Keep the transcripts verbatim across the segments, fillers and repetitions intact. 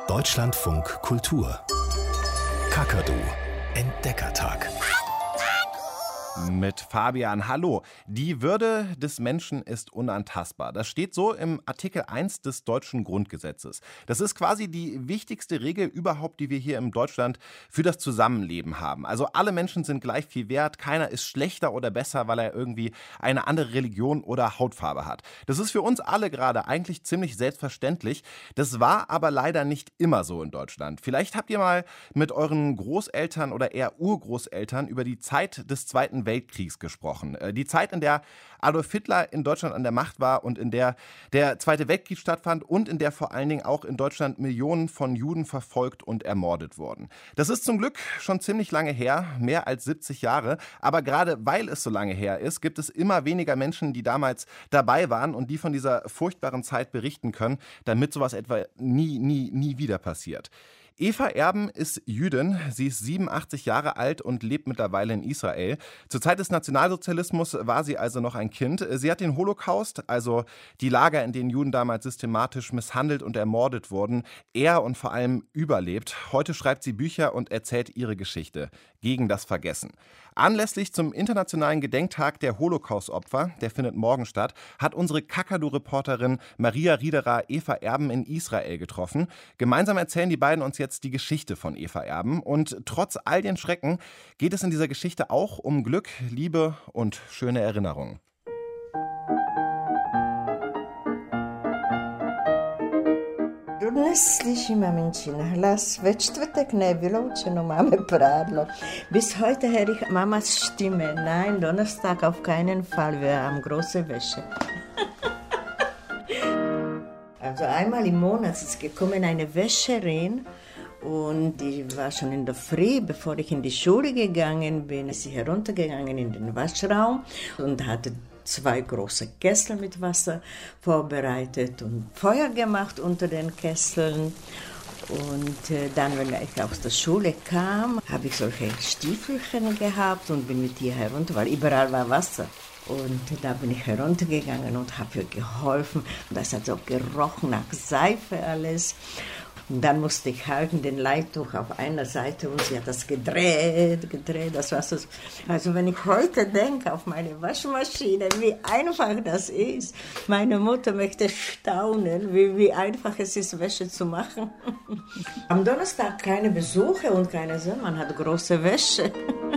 Deutschlandfunk Kultur. Kakadu Entdeckertag. Mit Fabian, hallo. Die Würde des Menschen ist unantastbar. Das steht so im Artikel eins des deutschen Grundgesetzes. Das ist quasi die wichtigste Regel überhaupt, die wir hier in Deutschland für das Zusammenleben haben. Also alle Menschen sind gleich viel wert. Keiner ist schlechter oder besser, weil er irgendwie eine andere Religion oder Hautfarbe hat. Das ist für uns alle gerade eigentlich ziemlich selbstverständlich. Das war aber leider nicht immer so in Deutschland. Vielleicht habt ihr mal mit euren Großeltern oder eher Urgroßeltern über die Zeit des Zweiten Weltkriegs gesprochen. Die Zeit, in der Adolf Hitler in Deutschland an der Macht war und in der der Zweite Weltkrieg stattfand und in der vor allen Dingen auch in Deutschland Millionen von Juden verfolgt und ermordet wurden. Das ist zum Glück schon ziemlich lange her, mehr als siebzig Jahre. Aber gerade weil es so lange her ist, gibt es immer weniger Menschen, die damals dabei waren und die von dieser furchtbaren Zeit berichten können, damit sowas etwa nie, nie, nie wieder passiert. Eva Erben ist Jüdin, sie ist siebenundachtzig Jahre alt und lebt mittlerweile in Israel. Zur Zeit des Nationalsozialismus war sie also noch ein Kind. Sie hat den Holocaust, also die Lager, in denen Juden damals systematisch misshandelt und ermordet wurden, eher und vor allem überlebt. Heute schreibt sie Bücher und erzählt ihre Geschichte gegen das Vergessen. Anlässlich zum internationalen Gedenktag der Holocaust-Opfer, der findet morgen statt, hat unsere Kakadu-Reporterin Maria Riederer Eva Erben in Israel getroffen. Gemeinsam erzählen die beiden uns jetzt die Geschichte von Eva Erben. Und trotz all den Schrecken geht es in dieser Geschichte auch um Glück, Liebe und schöne Erinnerungen. Bis heute höre ich Mamas Stimme. Nein, Donnerstag auf keinen Fall, wir haben große Wäsche. Also einmal im Monat ist gekommen eine Wäscherin und die war schon in der Früh, bevor ich in die Schule gegangen bin, ist sie heruntergegangen in den Waschraum und hatte zwei große Kessel mit Wasser vorbereitet und Feuer gemacht unter den Kesseln. Und äh, dann, wenn ich aus der Schule kam, habe ich solche Stiefelchen gehabt und bin mit ihr herunter, weil überall war Wasser. Und da bin ich heruntergegangen und habe ihr geholfen. Das hat so gerochen nach Seife alles. Und dann musste ich halten den Leittuch auf einer Seite und sie hat das gedreht, gedreht. Das war so. Also wenn ich heute denke auf meine Waschmaschine, wie einfach das ist. Meine Mutter möchte staunen, wie, wie einfach es ist, Wäsche zu machen. Am Donnerstag keine Besuche und keine Sonne, man hat große Wäsche.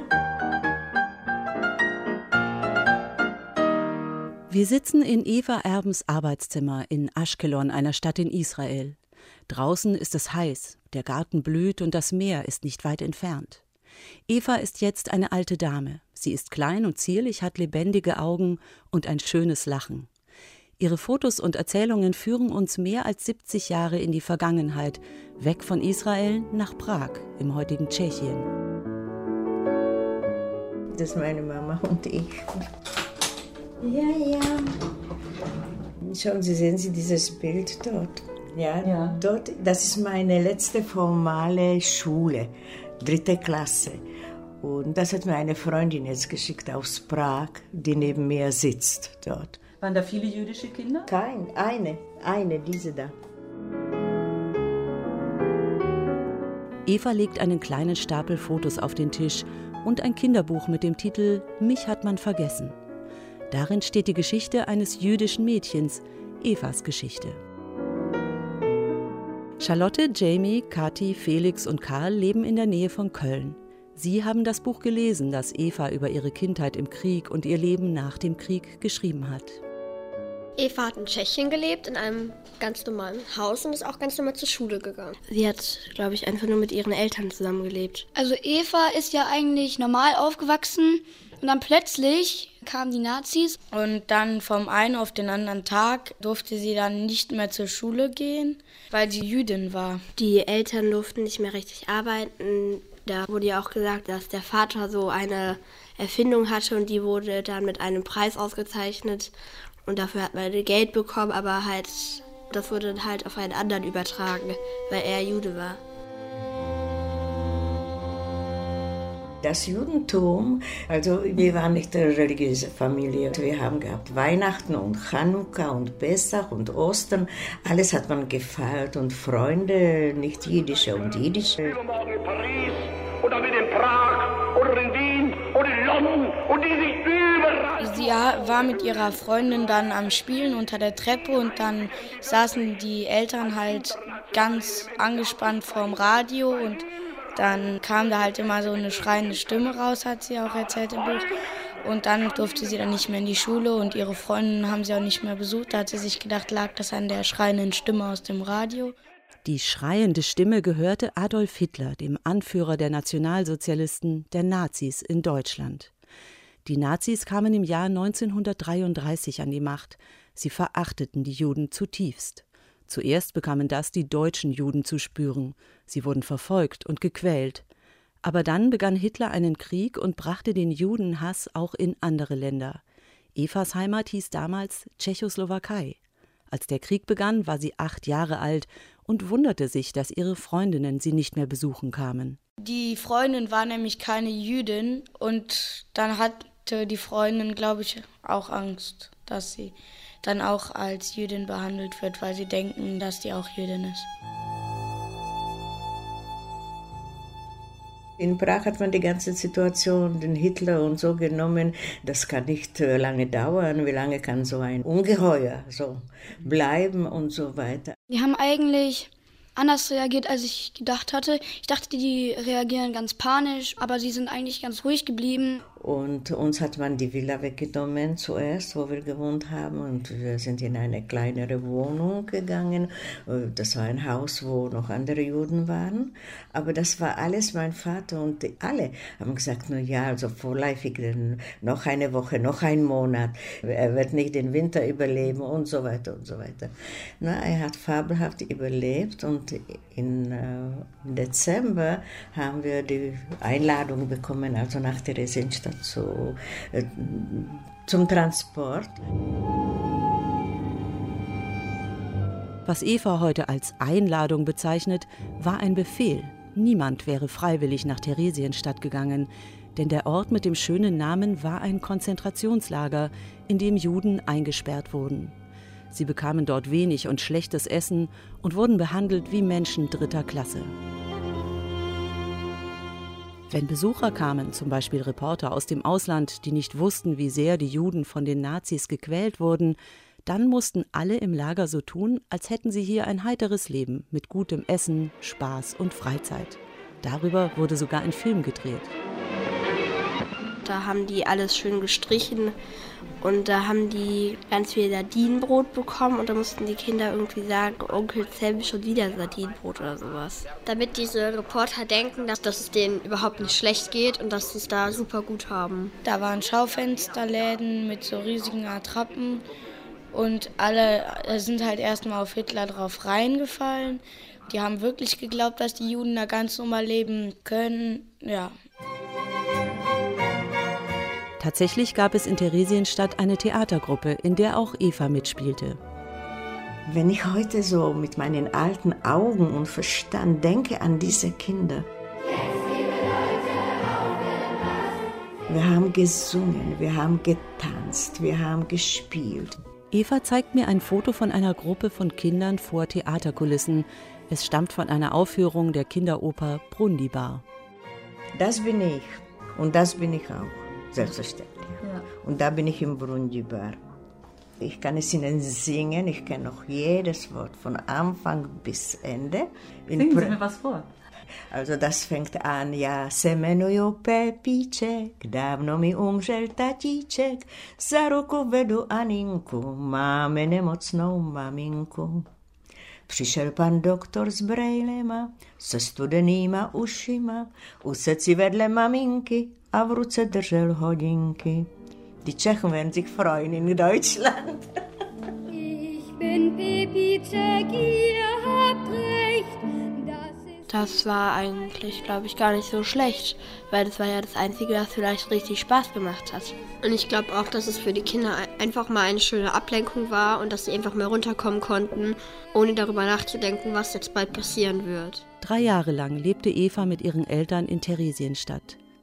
Wir sitzen in Eva Erbens Arbeitszimmer in Aschkelon, einer Stadt in Israel. Draußen ist es heiß, der Garten blüht und das Meer ist nicht weit entfernt. Eva ist jetzt eine alte Dame. Sie ist klein und zierlich, hat lebendige Augen und ein schönes Lachen. Ihre Fotos und Erzählungen führen uns mehr als siebzig Jahre in die Vergangenheit, weg von Israel nach Prag, im heutigen Tschechien. Das ist meine Mama und ich. Ja, ja. Schauen Sie, sehen Sie dieses Bild dort? Ja, ja. Dort, das ist meine letzte formale Schule, dritte Klasse. Und das hat mir eine Freundin jetzt geschickt aus Prag, die neben mir sitzt dort. Waren da viele jüdische Kinder? Kein, eine, eine, diese da. Eva legt einen kleinen Stapel Fotos auf den Tisch und ein Kinderbuch mit dem Titel »Mich hat man vergessen«. Darin steht die Geschichte eines jüdischen Mädchens, Evas Geschichte. Charlotte, Jamie, Kathi, Felix und Karl leben in der Nähe von Köln. Sie haben das Buch gelesen, das Eva über ihre Kindheit im Krieg und ihr Leben nach dem Krieg geschrieben hat. Eva hat in Tschechien gelebt, in einem ganz normalen Haus und ist auch ganz normal zur Schule gegangen. Sie hat, glaube ich, einfach nur mit ihren Eltern zusammengelebt. Also Eva ist ja eigentlich normal aufgewachsen und dann plötzlich kamen die Nazis. Und dann vom einen auf den anderen Tag durfte sie dann nicht mehr zur Schule gehen, weil sie Jüdin war. Die Eltern durften nicht mehr richtig arbeiten. Da wurde ja auch gesagt, dass der Vater so eine Erfindung hatte und die wurde dann mit einem Preis ausgezeichnet. Und dafür hat man Geld bekommen, aber halt, das wurde dann halt auf einen anderen übertragen, weil er Jude war. Das Judentum, also wir waren nicht eine religiöse Familie. Wir haben gehabt Weihnachten und Chanukka und Pessach und Ostern. Alles hat man gefeiert und Freunde, nicht jüdische und jüdische. Übermorgen in Paris oder mit in Prag oder in Wien oder in London und die sich überall... Sie war mit ihrer Freundin dann am Spielen unter der Treppe und dann saßen die Eltern halt ganz angespannt vorm Radio und dann kam da halt immer so eine schreiende Stimme raus, hat sie auch erzählt im Buch. Und dann durfte sie dann nicht mehr in die Schule und ihre Freundinnen haben sie auch nicht mehr besucht. Da hat sie sich gedacht, lag das an der schreienden Stimme aus dem Radio. Die schreiende Stimme gehörte Adolf Hitler, dem Anführer der Nationalsozialisten, der Nazis in Deutschland. Die Nazis kamen im Jahr neunzehnhundertdreiunddreißig an die Macht. Sie verachteten die Juden zutiefst. Zuerst bekamen das die deutschen Juden zu spüren. Sie wurden verfolgt und gequält. Aber dann begann Hitler einen Krieg und brachte den Judenhass auch in andere Länder. Evas Heimat hieß damals Tschechoslowakei. Als der Krieg begann, war sie acht Jahre alt und wunderte sich, dass ihre Freundinnen sie nicht mehr besuchen kamen. Die Freundin war nämlich keine Jüdin und dann hatte die Freundin, glaube ich, auch Angst, dass sie dann auch als Jüdin behandelt wird, weil sie denken, dass die auch Jüdin ist. In Prag hat man die ganze Situation, den Hitler und so genommen. Das kann nicht lange dauern. Wie lange kann so ein Ungeheuer so bleiben und so weiter. Die haben eigentlich anders reagiert, als ich gedacht hatte. Ich dachte, die reagieren ganz panisch, aber sie sind eigentlich ganz ruhig geblieben. Und uns hat man die Villa weggenommen zuerst, wo wir gewohnt haben. Und wir sind in eine kleinere Wohnung gegangen. Das war ein Haus, wo noch andere Juden waren. Aber das war alles mein Vater und die, alle haben gesagt, na ja, also vorläufig noch eine Woche, noch ein Monat. Er wird nicht den Winter überleben und so weiter und so weiter. Na, er hat fabelhaft überlebt und in äh, Dezember haben wir die Einladung bekommen, also nach Theresienstadt. Zu, äh, zum Transport. Was Eva heute als Einladung bezeichnet, war ein Befehl. Niemand wäre freiwillig nach Theresienstadt gegangen, denn der Ort mit dem schönen Namen war ein Konzentrationslager, in dem Juden eingesperrt wurden. Sie bekamen dort wenig und schlechtes Essen und wurden behandelt wie Menschen dritter Klasse. Wenn Besucher kamen, zum Beispiel Reporter aus dem Ausland, die nicht wussten, wie sehr die Juden von den Nazis gequält wurden, dann mussten alle im Lager so tun, als hätten sie hier ein heiteres Leben mit gutem Essen, Spaß und Freizeit. Darüber wurde sogar ein Film gedreht. Da haben die alles schön gestrichen und da haben die ganz viel Sardinenbrot bekommen und da mussten die Kinder irgendwie sagen, Onkel Sam schon wieder Sardinenbrot oder sowas. Damit diese Reporter denken, dass, dass es denen überhaupt nicht schlecht geht und dass sie es da super gut haben. Da waren Schaufensterläden mit so riesigen Attrappen und alle sind halt erstmal auf Hitler drauf reingefallen. Die haben wirklich geglaubt, dass die Juden da ganz normal leben können, ja. Tatsächlich gab es in Theresienstadt eine Theatergruppe, in der auch Eva mitspielte. Wenn ich heute so mit meinen alten Augen und Verstand denke an diese Kinder. Wir haben gesungen, wir haben getanzt, wir haben gespielt. Eva zeigt mir ein Foto von einer Gruppe von Kindern vor Theaterkulissen. Es stammt von einer Aufführung der Kinderoper Brundibar. Das bin ich und das bin ich auch. Selbstverständlich. Ja. Und da bin ich im Brundibar. Ich kann es Ihnen singen, ich kenne noch jedes Wort von Anfang bis Ende. Singen Sie mir was vor. Also das fängt an, ja, se jmenuju Pepíček, dávno mi umřel tatíček, za ruku vedu Aninku, máme nemocnou maminku. Přišel pan doktor s brejlema, se studenýma ušima, usedl si vedle maminky a v ruce držel hodinky. Die Tschechen werden sich freuen in Deutschland. Ich bin Pepíček, ihr habt recht. Das war eigentlich, glaube ich, gar nicht so schlecht, weil das war ja das Einzige, das vielleicht richtig Spaß gemacht hat. Und ich glaube auch, dass es für die Kinder einfach mal eine schöne Ablenkung war und dass sie einfach mal runterkommen konnten, ohne darüber nachzudenken, was jetzt bald passieren wird. Drei Jahre lang lebte Eva mit ihren Eltern in Theresienstadt.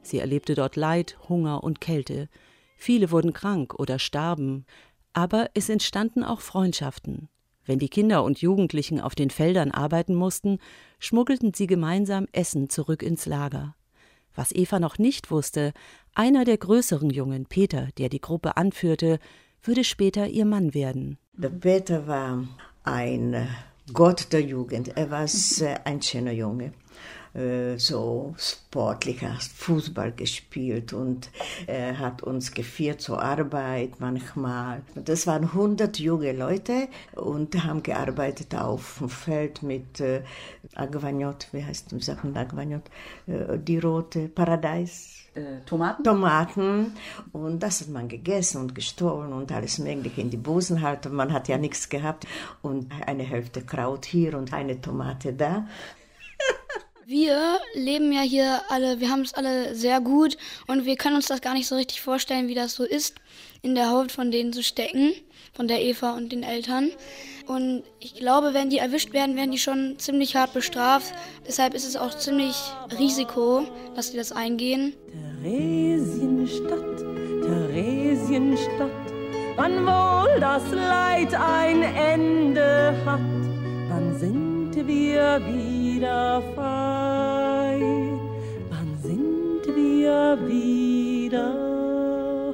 Sie erlebte dort Leid, Hunger und Kälte. Viele wurden krank oder starben. Aber es entstanden auch Freundschaften. Wenn die Kinder und Jugendlichen auf den Feldern arbeiten mussten, schmuggelten sie gemeinsam Essen zurück ins Lager. Was Eva noch nicht wusste, einer der größeren Jungen, Peter, der die Gruppe anführte, würde später ihr Mann werden. Der Peter war ein Gott der Jugend. Er war ein schöner Junge. So sportlich, hat Fußball gespielt und er hat uns geführt zur Arbeit manchmal. Das waren hundert junge Leute und haben gearbeitet auf dem Feld mit äh, Agvagnot, wie heißt die Sachen Agvagnot, äh, die rote Paradies. Äh, Tomaten? Tomaten. Und das hat man gegessen und gestohlen und alles Mögliche in die Busen halt. Man hat ja nichts gehabt und eine Hälfte Kraut hier und eine Tomate da. Wir leben ja hier alle, wir haben es alle sehr gut und wir können uns das gar nicht so richtig vorstellen, wie das so ist, in der Haut von denen zu stecken, von der Eva und den Eltern. Und ich glaube, wenn die erwischt werden, werden die schon ziemlich hart bestraft. Deshalb ist es auch ziemlich Risiko, dass die das eingehen. Theresienstadt, Theresienstadt, wann wohl das Leid ein Ende hat, wann sind wir wieder frei, wann sind wir wieder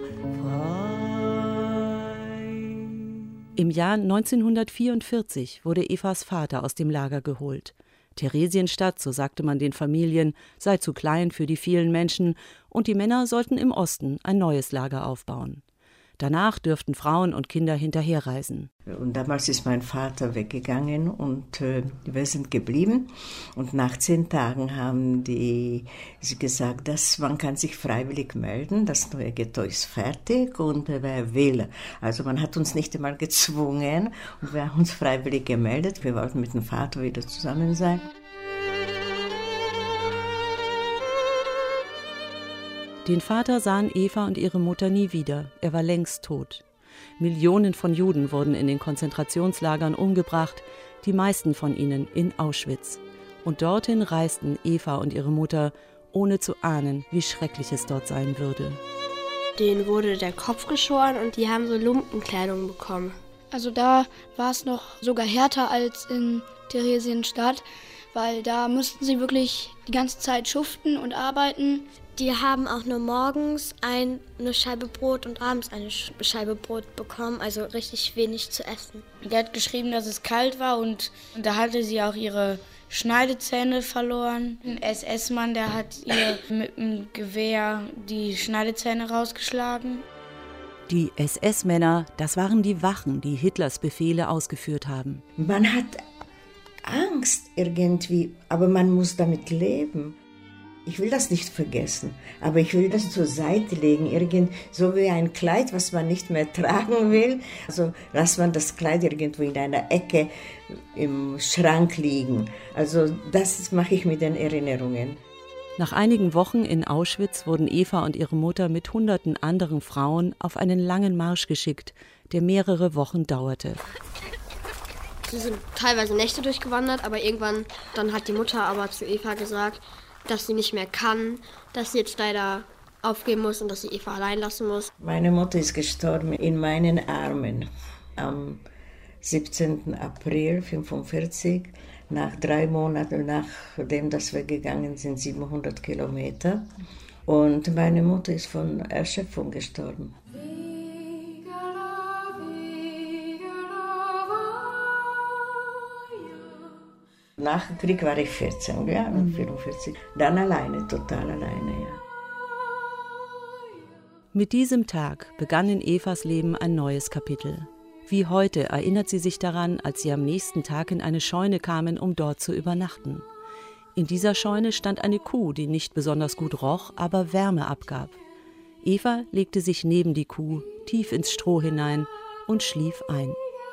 frei. Im Jahr neunzehnhundertvierundvierzig wurde Evas Vater aus dem Lager geholt. Theresienstadt, so sagte man den Familien, sei zu klein für die vielen Menschen und die Männer sollten im Osten ein neues Lager aufbauen. Danach dürften Frauen und Kinder hinterherreisen. Und damals ist mein Vater weggegangen und äh, wir sind geblieben. Und nach zehn Tagen haben die sie gesagt, dass man kann sich freiwillig melden, das neue Ghetto ist fertig und äh, wer will. Also man hat uns nicht einmal gezwungen und wir haben uns freiwillig gemeldet. Wir wollten mit dem Vater wieder zusammen sein. Den Vater sahen Eva und ihre Mutter nie wieder. Er war längst tot. Millionen von Juden wurden in den Konzentrationslagern umgebracht, die meisten von ihnen in Auschwitz. Und dorthin reisten Eva und ihre Mutter, ohne zu ahnen, wie schrecklich es dort sein würde. Denen wurde der Kopf geschoren und die haben so Lumpenkleidung bekommen. Also da war es noch sogar härter als in Theresienstadt, weil da mussten sie wirklich die ganze Zeit schuften und arbeiten. Die haben auch nur morgens ein, eine Scheibe Brot und abends eine Scheibe Brot bekommen, also richtig wenig zu essen. Die hat geschrieben, dass es kalt war und, und da hatte sie auch ihre Schneidezähne verloren. Ein S S-Mann, der hat ihr mit dem Gewehr die Schneidezähne rausgeschlagen. Die S S-Männer, das waren die Wachen, die Hitlers Befehle ausgeführt haben. Man hat Angst irgendwie, aber man muss damit leben. Ich will das nicht vergessen, aber ich will das zur Seite legen, irgend so wie ein Kleid, was man nicht mehr tragen will. Also lässt man das Kleid irgendwo in einer Ecke im Schrank liegen. Also das mache ich mit den Erinnerungen. Nach einigen Wochen in Auschwitz wurden Eva und ihre Mutter mit hunderten anderen Frauen auf einen langen Marsch geschickt, der mehrere Wochen dauerte. Sie sind teilweise Nächte durchgewandert, aber irgendwann dann hat die Mutter aber zu Eva gesagt, dass sie nicht mehr kann, dass sie jetzt leider aufgeben muss und dass sie Eva allein lassen muss. Meine Mutter ist gestorben in meinen Armen am siebzehnten April neunzehnhundertfünfundvierzig, nach drei Monaten, nachdem dass wir gegangen sind, siebenhundert Kilometer. Und meine Mutter ist von Erschöpfung gestorben. Nach dem Krieg war ich vierzehn, ja, vierundvierzig. Dann alleine, total alleine, ja. Mit diesem Tag begann in Evas Leben ein neues Kapitel. Wie heute erinnert sie sich daran, als sie am nächsten Tag in eine Scheune kamen, um dort zu übernachten. In dieser Scheune stand eine Kuh, die nicht besonders gut roch, aber Wärme abgab. Eva legte sich neben die Kuh, tief ins Stroh hinein und schlief ein.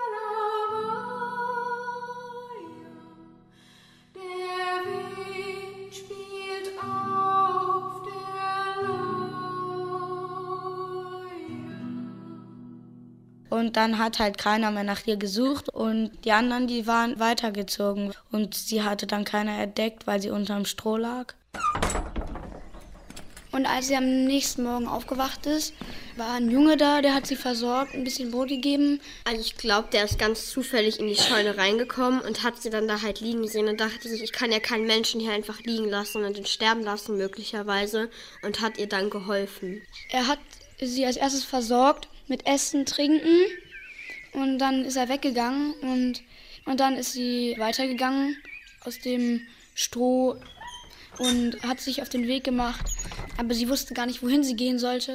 Und dann hat halt keiner mehr nach ihr gesucht und die anderen, die waren weitergezogen. Und sie hatte dann keiner entdeckt, weil sie unterm Stroh lag. Und als sie am nächsten Morgen aufgewacht ist, war ein Junge da, der hat sie versorgt, ein bisschen Brot gegeben. Also ich glaube, der ist ganz zufällig in die Scheune reingekommen und hat sie dann da halt liegen gesehen und dachte sich, ich kann ja keinen Menschen hier einfach liegen lassen und ihn sterben lassen möglicherweise, und hat ihr dann geholfen. Er hat sie als erstes versorgt mit Essen, Trinken, und dann ist er weggegangen und, und dann ist sie weitergegangen aus dem Stroh und hat sich auf den Weg gemacht, aber sie wusste gar nicht, wohin sie gehen sollte.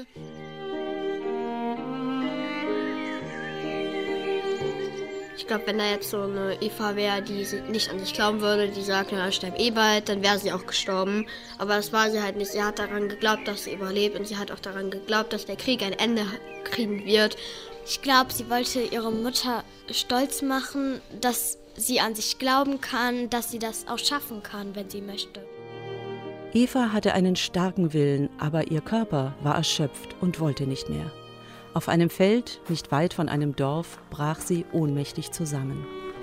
Ich glaube, wenn da jetzt so eine Eva wäre, die nicht an sich glauben würde, die sagt, na, ich sterbe eh bald, dann wäre sie auch gestorben. Aber das war sie halt nicht. Sie hat daran geglaubt, dass sie überlebt, und sie hat auch daran geglaubt, dass der Krieg ein Ende kriegen wird. Ich glaube, sie wollte ihre Mutter stolz machen, dass sie an sich glauben kann, dass sie das auch schaffen kann, wenn sie möchte. Eva hatte einen starken Willen, aber ihr Körper war erschöpft und wollte nicht mehr. Auf einem Feld, nicht weit von einem Dorf, brach sie ohnmächtig zusammen.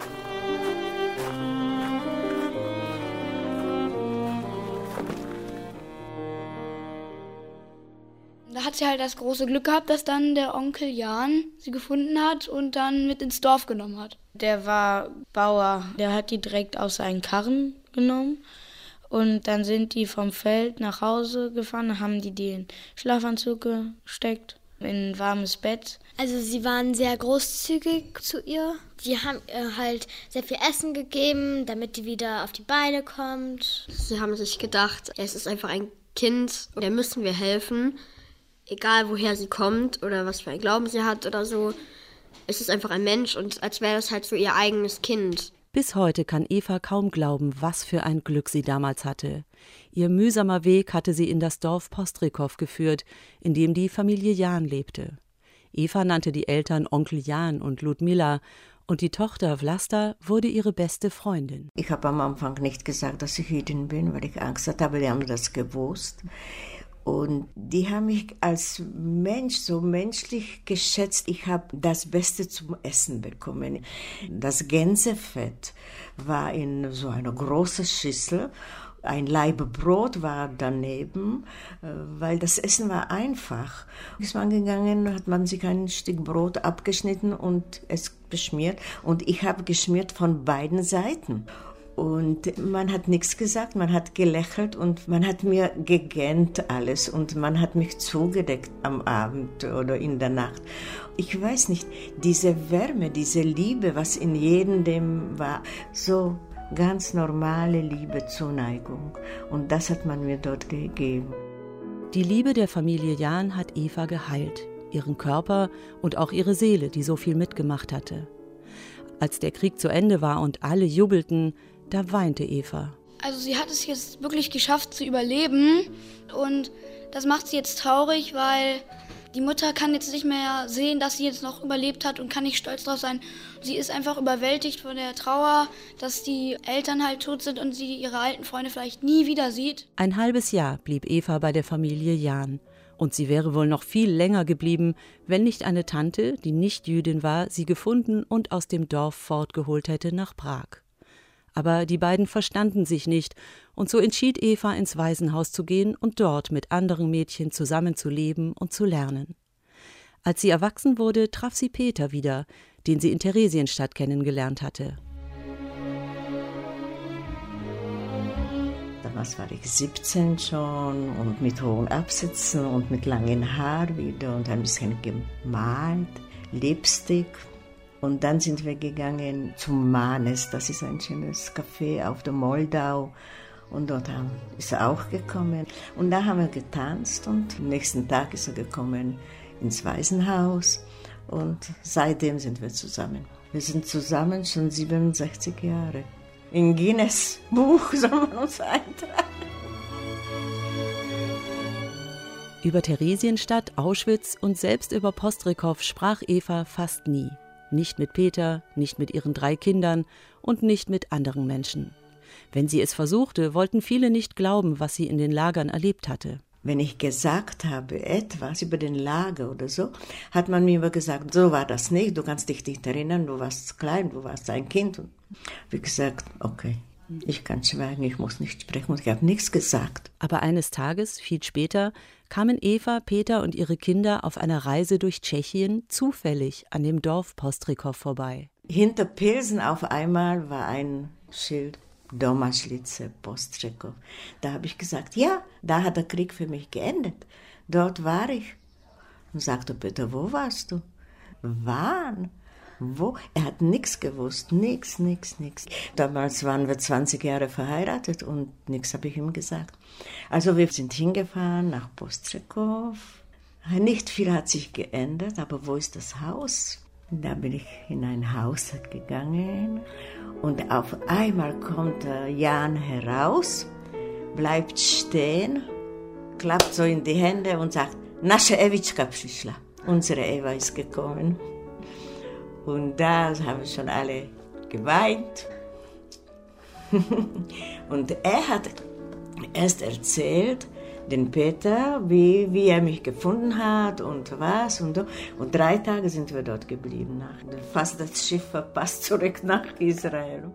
Da hat sie halt das große Glück gehabt, dass dann der Onkel Jan sie gefunden hat und dann mit ins Dorf genommen hat. Der war Bauer, der hat die direkt aus seinen Karren genommen. Und dann sind die vom Feld nach Hause gefahren, haben die den Schlafanzug gesteckt, in ein warmes Bett. Also sie waren sehr großzügig zu ihr. Die haben ihr halt sehr viel Essen gegeben, damit die wieder auf die Beine kommt. Sie haben sich gedacht, es ist einfach ein Kind, der müssen wir helfen. Egal woher sie kommt oder was für einen Glauben sie hat oder so. Es ist einfach ein Mensch, und als wäre das halt so ihr eigenes Kind. Bis heute kann Eva kaum glauben, was für ein Glück sie damals hatte. Ihr mühsamer Weg hatte sie in das Dorf Postrikow geführt, in dem die Familie Jan lebte. Eva nannte die Eltern Onkel Jan und Ludmila, und die Tochter Vlasta wurde ihre beste Freundin. Ich habe am Anfang nicht gesagt, dass ich Jüdin bin, weil ich Angst hatte, aber die haben das gewusst. Und die haben mich als Mensch so menschlich geschätzt. Ich habe das Beste zum Essen bekommen. Das Gänsefett war in so einer großen Schüssel. Ein Laib Brot war daneben, weil das Essen war einfach. Ist man gegangen, hat man sich ein Stück Brot abgeschnitten und es beschmiert. Und ich habe geschmiert von beiden Seiten. Und man hat nichts gesagt, man hat gelächelt und man hat mir gegönnt alles und man hat mich zugedeckt am Abend oder in der Nacht. Ich weiß nicht, diese Wärme, diese Liebe, was in jedem dem war, so ganz normale Liebe, Zuneigung. Und das hat man mir dort gegeben. Die Liebe der Familie Jan hat Eva geheilt, ihren Körper und auch ihre Seele, die so viel mitgemacht hatte. Als der Krieg zu Ende war und alle jubelten, da weinte Eva. Also sie hat es jetzt wirklich geschafft zu überleben, und das macht sie jetzt traurig, weil die Mutter kann jetzt nicht mehr sehen, dass sie jetzt noch überlebt hat und kann nicht stolz drauf sein. Sie ist einfach überwältigt von der Trauer, dass die Eltern halt tot sind und sie ihre alten Freunde vielleicht nie wieder sieht. Ein halbes Jahr blieb Eva bei der Familie Jan. Und sie wäre wohl noch viel länger geblieben, wenn nicht eine Tante, die nicht Jüdin war, sie gefunden und aus dem Dorf fortgeholt hätte nach Prag. Aber die beiden verstanden sich nicht, und so entschied Eva, ins Waisenhaus zu gehen und dort mit anderen Mädchen zusammen zu leben und zu lernen. Als sie erwachsen wurde, traf sie Peter wieder, den sie in Theresienstadt kennengelernt hatte. Damals war ich siebzehn schon und mit hohen Absätzen und mit langem Haar wieder und ein bisschen gemalt, Lipstick. Und dann sind wir gegangen zum Manes, das ist ein schönes Café auf der Moldau. Und dort ist er auch gekommen. Und da haben wir getanzt und am nächsten Tag ist er gekommen ins Waisenhaus. Und seitdem sind wir zusammen. Wir sind zusammen schon siebenundsechzig Jahre. Im Guinness-Buch soll man uns eintragen. Über Theresienstadt, Auschwitz und selbst über Postrikow sprach Eva fast nie. Nicht mit Peter, nicht mit ihren drei Kindern und nicht mit anderen Menschen. Wenn sie es versuchte, wollten viele nicht glauben, was sie in den Lagern erlebt hatte. Wenn ich gesagt habe, etwas über den Lager oder so, hat man mir immer gesagt, so war das nicht, du kannst dich nicht erinnern, du warst klein, du warst ein Kind. Und wie gesagt, okay, Ich kann schweigen, ich muss nicht sprechen und ich habe nichts gesagt. Aber eines Tages, viel später, kamen Eva, Peter und ihre Kinder auf einer Reise durch Tschechien zufällig an dem Dorf Postřikov vorbei. Hinter Pilsen auf einmal war ein Schild, Domažlice, Postřikov. Da habe ich gesagt, ja, da hat der Krieg für mich geendet. Dort war ich. Und sagte Peter, wo warst du? Wann? Wo? Er hat nichts gewusst, nichts, nichts, nichts. Damals waren wir zwanzig Jahre verheiratet und nichts habe ich ihm gesagt. Also wir sind hingefahren nach Postřikov. Nicht viel hat sich geändert, aber wo ist das Haus? Da bin ich in ein Haus gegangen und auf einmal kommt Jan heraus, bleibt stehen, klappt so in die Hände und sagt, Naše Evička přišla. Unsere Eva ist gekommen. Und da haben schon alle geweint. Und er hat erst erzählt, den Peter, wie, wie er mich gefunden hat und was und so. Und drei Tage sind wir dort geblieben. Fast das Schiff verpasst zurück nach Israel.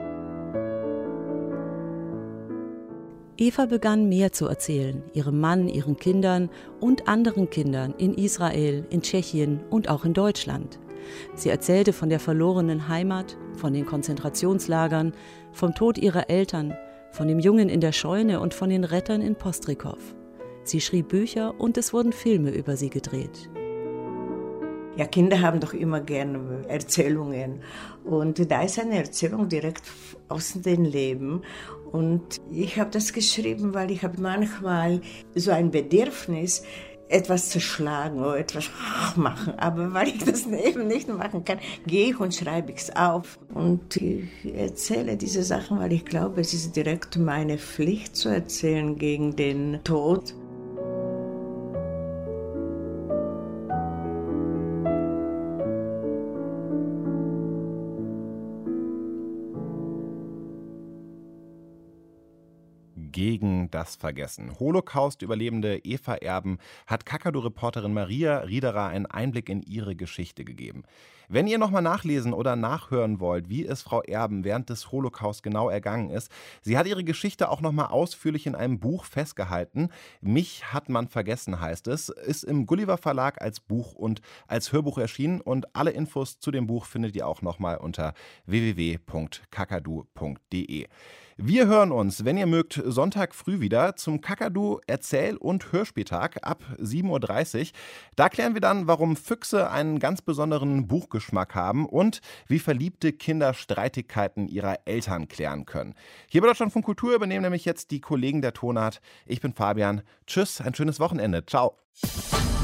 Eva begann mehr zu erzählen, ihrem Mann, ihren Kindern und anderen Kindern in Israel, in Tschechien und auch in Deutschland. Sie erzählte von der verlorenen Heimat, von den Konzentrationslagern, vom Tod ihrer Eltern, von dem Jungen in der Scheune und von den Rettern in Postřikov. Sie schrieb Bücher und es wurden Filme über sie gedreht. Ja, Kinder haben doch immer gerne Erzählungen. Und da ist eine Erzählung direkt aus dem Leben. Und ich habe das geschrieben, weil ich habe manchmal so ein Bedürfnis, etwas zu schlagen oder etwas machen. Aber weil ich das eben nicht machen kann, gehe ich und schreibe es auf. Und ich erzähle diese Sachen, weil ich glaube, es ist direkt meine Pflicht zu erzählen gegen den Tod. Gegen das Vergessen. Holocaust-Überlebende Eva Erben hat Kakadu-Reporterin Maria Riederer einen Einblick in ihre Geschichte gegeben. Wenn ihr nochmal nachlesen oder nachhören wollt, wie es Frau Erben während des Holocaust genau ergangen ist, sie hat ihre Geschichte auch nochmal ausführlich in einem Buch festgehalten. Mich hat man vergessen, heißt es, ist im Gulliver Verlag als Buch und als Hörbuch erschienen und alle Infos zu dem Buch findet ihr auch nochmal unter w w w punkt kakadu punkt de. Wir hören uns, wenn ihr mögt, Sonntag früh wieder zum Kakadu Erzähl- und Hörspieltag ab sieben Uhr dreißig. Da klären wir dann, warum Füchse einen ganz besonderen Buchgeschmack haben und wie verliebte Kinder Streitigkeiten ihrer Eltern klären können. Hier bei Deutschlandfunk Kultur übernehmen nämlich jetzt die Kollegen der Tonart. Ich bin Fabian. Tschüss, ein schönes Wochenende. Ciao.